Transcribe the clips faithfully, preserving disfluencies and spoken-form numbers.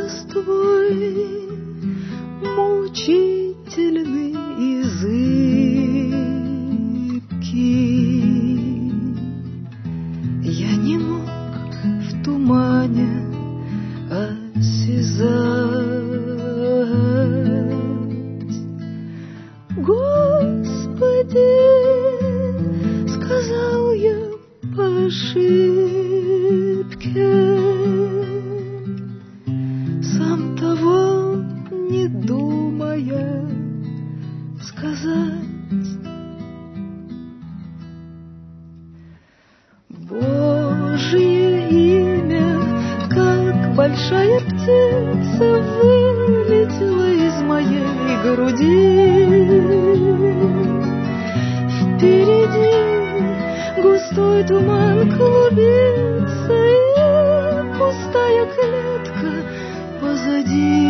голос твой мучительный и зыбкий. Я не мог в тумане осязать. Господи, сказал я по ошибке, сам того не думая сказать. Божье имя, как большая птица, вылетела из моей груди. Впереди густой туман клубится, и пустая клетка позади.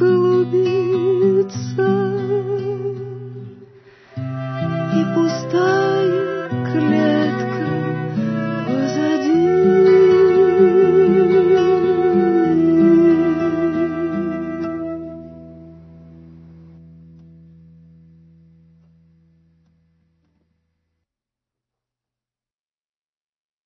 Клубится, и пуста